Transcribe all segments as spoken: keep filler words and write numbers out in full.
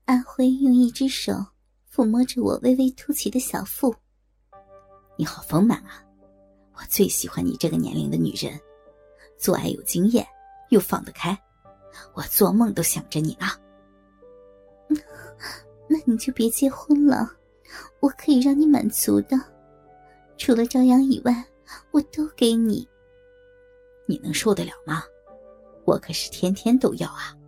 阿辉用一只手抚摸着我微微凸起的小腹。 你好丰满啊，我最喜欢你这个年龄的女人，做爱有经验，又放得开，我做梦都想着你呢。 那你就别结婚了，我可以让你满足的，除了朝阳以外，我都给你。 你能受得了吗？我可是天天都要啊。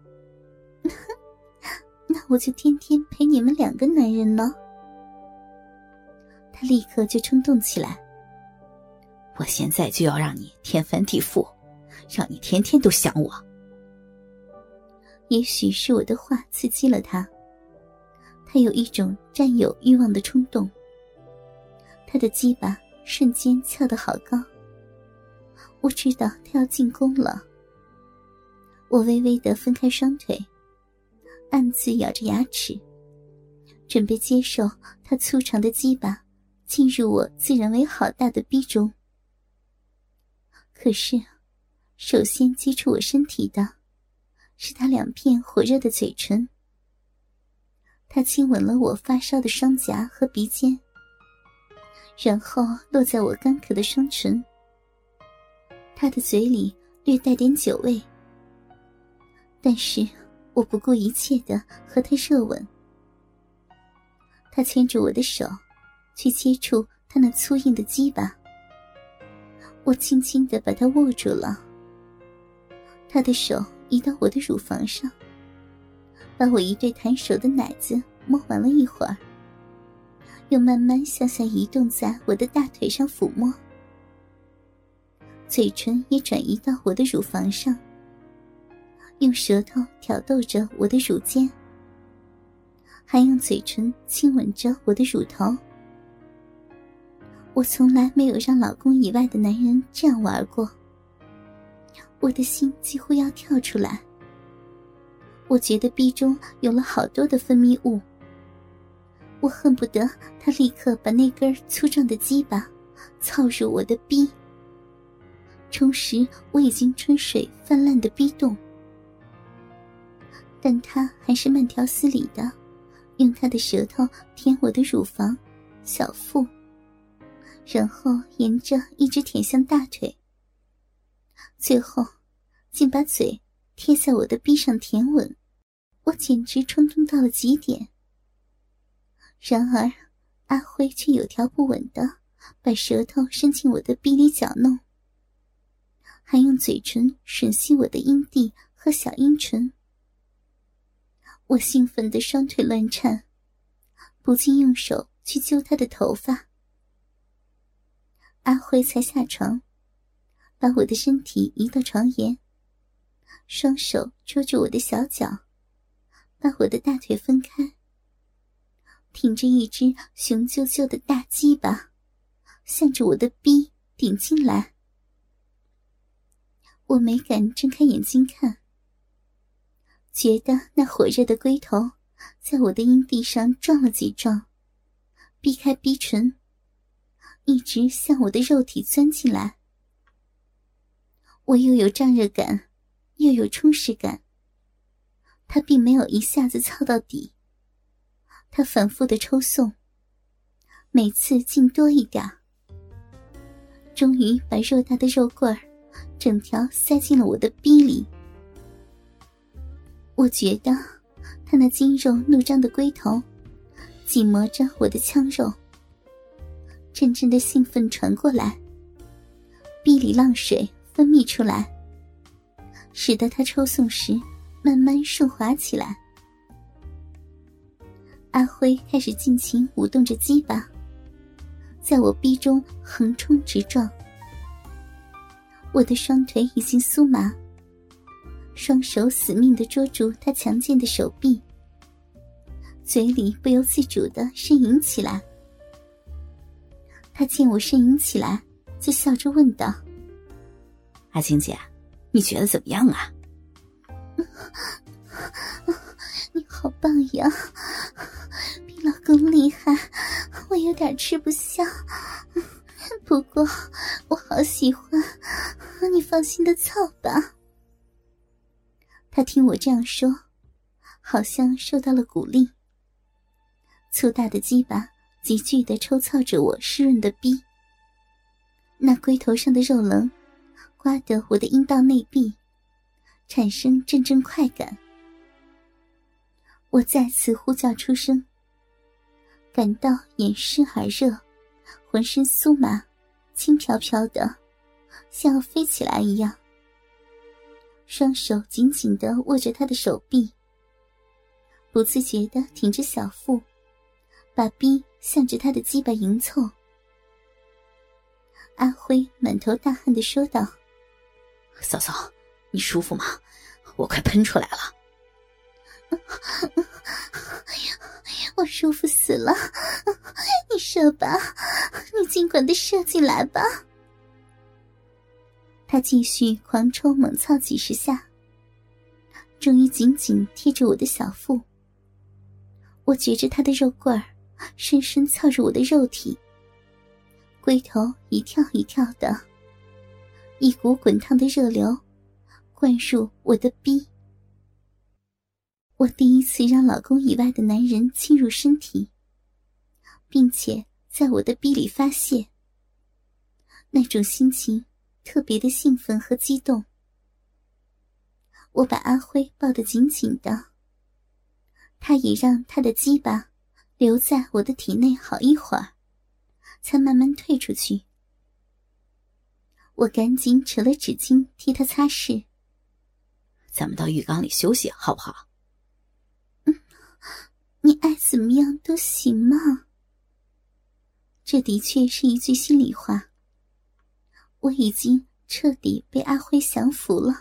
那我就天天陪你们两个男人呢。他立刻就冲动起来。 我现在就要让你天翻地覆，让你天天都想我。 也许是我的话刺激了他，他有一种占有欲望的冲动。他的鸡巴瞬间翘得好高，我知道他要进攻了。我微微地分开双腿，暗自咬着牙齿，准备接受他粗长的鸡巴进入我自认为好大的逼中。可是首先接触我身体的是他两片火热的嘴唇。他亲吻了我发烧的双颊和鼻尖，然后落在我干渴的双唇。他的嘴里略带点酒味，但是我不顾一切地和他热吻。他牵着我的手去接触他那粗硬的鸡巴，我轻轻地把他握住了。他的手移到我的乳房上，把我一对弹手的奶子摸完了一会儿，又慢慢向下移动在我的大腿上抚摸，嘴唇也转移到我的乳房上，用舌头挑逗着我的乳尖，还用嘴唇亲吻着我的乳头。我从来没有让老公以外的男人这样玩过，我的心几乎要跳出来。我觉得逼中有了好多的分泌物，我恨不得他立刻把那根粗壮的鸡巴操入我的逼，充实我已经春水泛滥的逼洞。但他还是慢条斯理的用他的舌头舔我的乳房、小腹，然后沿着一直舔向大腿，最后竟把嘴贴在我的逼上舔吻。我简直冲动到了极点。然而阿辉却有条不紊地把舌头伸进我的逼里搅弄，还用嘴唇吮吸我的阴蒂和小阴唇。我兴奋的双腿乱颤，不禁用手去揪他的头发。阿辉才下床，把我的身体移到床沿，双手捉住我的小脚，把我的大腿分开，挺着一只雄赳赳的大鸡巴，向着我的逼顶进来。我没敢睁开眼睛看，觉得那火热的龟头在我的阴蒂上撞了几撞，避开逼唇，一直向我的肉体钻进来。我又有胀热感，又有充实感。他并没有一下子操到底，他反复的抽送，每次进多一点，终于把偌大的肉棍儿整条塞进了我的逼里。我觉得他那筋肉怒张的龟头紧磨着我的腔肉，阵阵的兴奋传过来，逼里浪水分泌出来，使得他抽送时慢慢顺滑起来。阿辉开始尽情舞动着鸡巴，在我逼中横冲直撞。我的双腿已经酥麻，双手死命地捉住他强健的手臂，嘴里不由自主地呻吟起来。他见我呻吟起来，就笑着问道： 阿青姐，你觉得怎么样啊？ 你好棒呀，比老公厉害，我有点吃不消，不过我好喜欢，你放心的操吧。他听我这样说， 好像受到了鼓励，粗大的鸡巴急剧地抽操着我湿润的逼，那龟头上的肉棱刮得我的阴道内壁产生阵阵快感。我再次呼叫出声，感到眼湿耳热，浑身酥麻，轻飘飘的，像要飞起来一样。双手紧紧地握着他的手臂，不自觉地挺着小腹，把逼向着他的鸡巴迎凑。阿辉满头大汗地说道： 嫂嫂，你舒服吗？我快喷出来了。 我舒服死了，你射吧，你尽管地射进来吧。他继续狂抽猛操几十下，终于紧紧贴着我的小腹。我觉着他的肉棍儿深深操入我的肉体，龟头一跳一跳的，一股滚烫的热流灌入我的逼。我第一次让老公以外的男人侵入身体，并且在我的逼里发泄，那种心情特别的兴奋和激动。我把阿辉抱得紧紧的，他也让他的鸡巴留在我的体内好一会儿，才慢慢退出去。我赶紧扯了纸巾替他擦拭。 咱们到浴缸里休息好不好？ 你爱怎么样都行嘛。这的确是一句心里话。我已经彻底被阿辉降服了。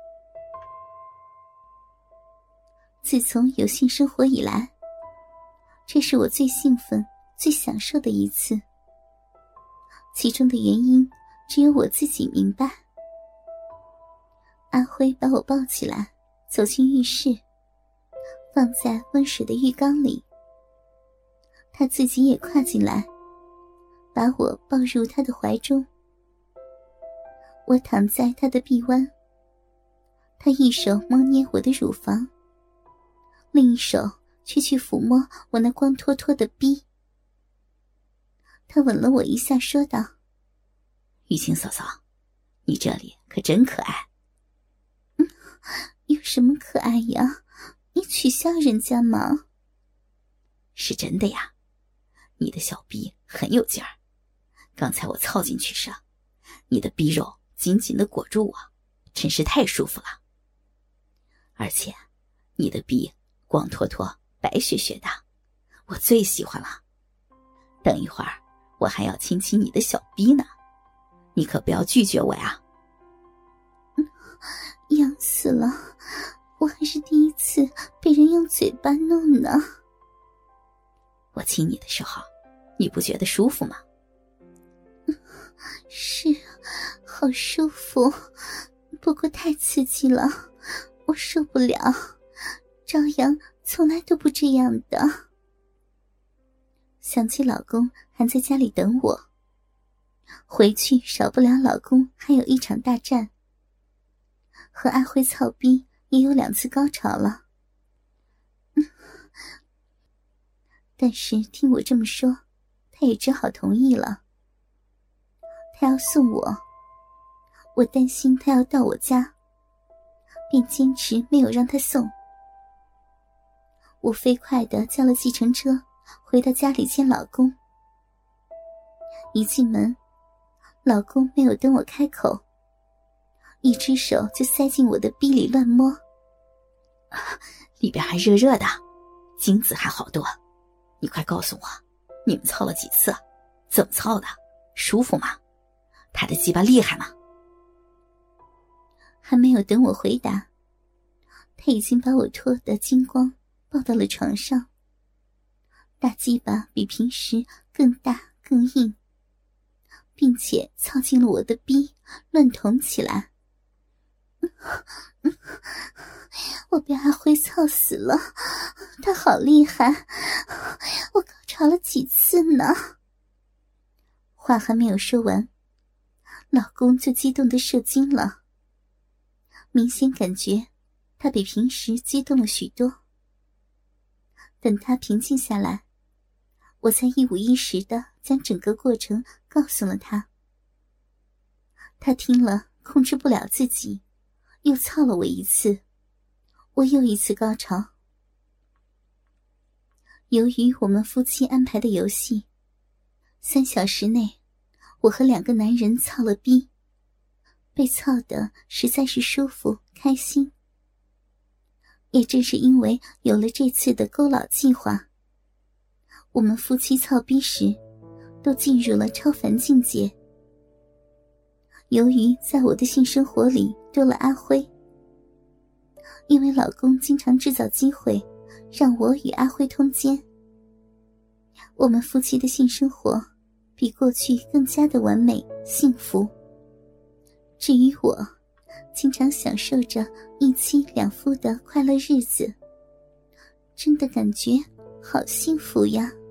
自从有性生活以来，这是我最兴奋、最享受的一次。其中的原因只有我自己明白。阿辉把我抱起来，走进浴室，放在温水的浴缸里。他自己也跨进来，把我抱入他的怀中。我躺在他的臂弯，他一手摸捏我的乳房，另一手却去抚摸我那光脱脱的逼。他吻了我一下，说道： 玉清嫂嫂，你这里可真可爱。 嗯，有什么可爱呀？你取笑人家吗？ 是真的呀，你的小逼很有劲儿。刚才我操进去时，你的逼肉紧紧地裹住我，真是太舒服了。而且你的逼光脱脱白雪雪的，我最喜欢了。等一会儿我还要亲亲你的小逼呢，你可不要拒绝我呀。 嗯，痒死了，我还是第一次被人用嘴巴弄呢。 我亲你的时候，你不觉得舒服吗？ 是，好舒服，不过太刺激了，我受不了。朝阳从来都不这样的。想起老公还在家里等我，回去少不了老公还有一场大战。和阿辉操逼也有两次高潮了。嗯，但是听我这么说，他也只好同意了。他要送我，我担心他要到我家，便坚持没有让他送。我飞快地叫了计程车，回到家里见老公。一进门，老公没有等我开口，一只手就塞进我的逼里乱摸。 啊，里边还热热的，精子还好多。你快告诉我，你们操了几次？怎么操的？舒服吗？他的鸡巴厉害吗？ 还没有等我回答，他已经把我脱得精光，抱到了床上。大鸡巴比平时更大更硬，并且操进了我的逼，乱捅起来。我被阿辉操死了，他好厉害，我高潮了几次呢？话还没有说完，老公就激动地射精了。明显感觉他比平时激动了许多。 等他平静下来，我才一五一十地将整个过程告诉了他。他听了控制不了自己，又操了我一次，我又一次高潮。由于我们夫妻安排的游戏，三小时内我和两个男人操了逼，被操得实在是舒服开心。也正是因为有了这次的勾佬计划，我们夫妻操逼时都进入了超凡境界。由于在我的性生活里多了阿辉，因为老公经常制造机会让我与阿辉通奸，我们夫妻的性生活比过去更加的完美幸福。至于我，经常享受着一妻两夫的快乐日子，真的感觉好幸福呀。